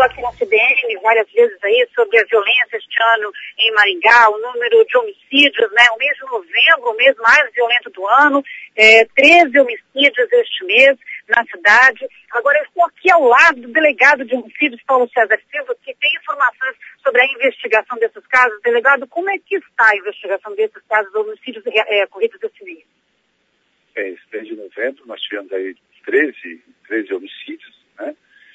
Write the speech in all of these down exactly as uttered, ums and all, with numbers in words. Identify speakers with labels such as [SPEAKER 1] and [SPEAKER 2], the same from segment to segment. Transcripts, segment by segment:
[SPEAKER 1] falado com a C B N várias vezes aí sobre a violência este ano em Maringá, o número de homicídios, né? O mês de novembro, o mês mais violento do ano, é, treze homicídios este mês na cidade. Agora eu estou aqui ao lado do delegado de homicídios, Paulo César Silva, que tem informações sobre a investigação desses casos. Delegado, como é que está a investigação desses casos de homicídios é, ocorridos este mês?
[SPEAKER 2] É, esse mês de novembro nós tivemos aí treze, treze homicídios, né?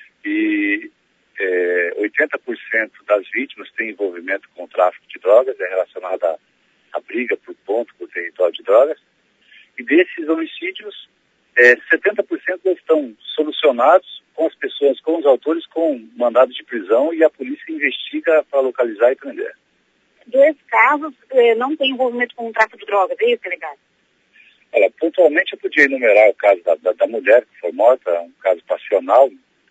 [SPEAKER 2] E é, oitenta por cento das vítimas têm envolvimento com o tráfico de drogas, é relacionado à, à briga por ponto, por território de drogas. E desses homicídios, é, setenta por cento estão solucionados com as pessoas, com os autores, com mandado de prisão, e a polícia investiga para localizar e prender.
[SPEAKER 1] Dois casos eh, não têm envolvimento com o tráfico de drogas, é isso, delegado?
[SPEAKER 2] Olha, pontualmente eu podia enumerar o caso da, da, da mulher que foi morta, um caso passional,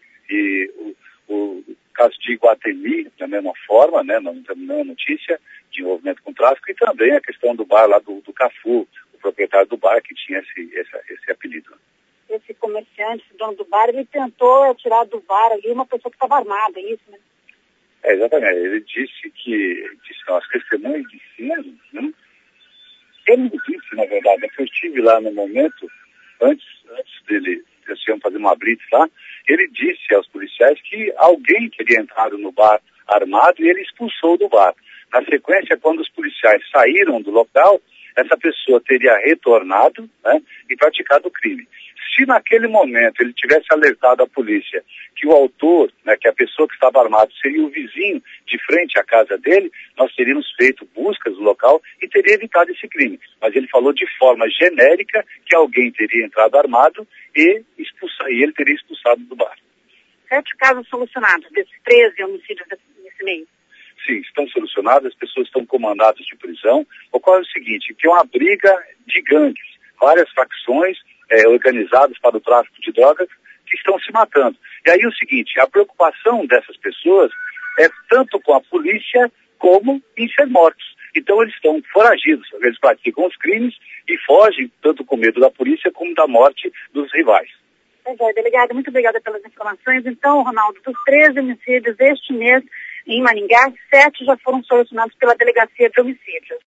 [SPEAKER 2] e o, o caso de Iguatemi, da mesma forma, né, na mesma notícia, de envolvimento com tráfico, e também a questão do bar lá do, do Cafu, o proprietário do bar que tinha esse, esse, esse apelido.
[SPEAKER 1] Esse comerciante, esse dono do bar, ele tentou tirar do bar ali uma pessoa que estava armada, é isso, né?
[SPEAKER 2] É, exatamente. Ele disse que, disse, não, as testemunhas disseram, né? Ele me disse, na verdade, que eu estive lá no momento, antes, antes dele, eles iam fazer uma blitz lá, ele disse aos policiais que alguém teria entrado no bar armado e ele expulsou do bar. Na sequência, quando os policiais saíram do local, essa pessoa teria retornado, né, e praticado o crime. Se naquele momento ele tivesse alertado a polícia que o autor, né, que a pessoa que estava armado seria o vizinho de frente à casa dele, nós teríamos feito buscas no local e teria evitado esse crime. Mas ele falou de forma genérica que alguém teria entrado armado e, expulsa, e ele teria expulsado do bar.
[SPEAKER 1] Sete casos solucionados desses treze homicídios nesse mês.
[SPEAKER 2] Sim, estão solucionados, as pessoas estão comandadas de prisão. Ocorre o seguinte, que é uma briga de gangues, várias facções é, organizadas para o tráfico de drogas que estão se matando. E aí o seguinte, a preocupação dessas pessoas é tanto com a polícia como em ser mortos. Então eles estão foragidos, eles praticam os crimes e fogem tanto com medo da polícia como da morte dos rivais.
[SPEAKER 1] Pois é, delegado, muito obrigada pelas informações. Então, Ronaldo, dos treze homicídios este mês em Maringá, sete já foram solucionados pela Delegacia de Homicídios.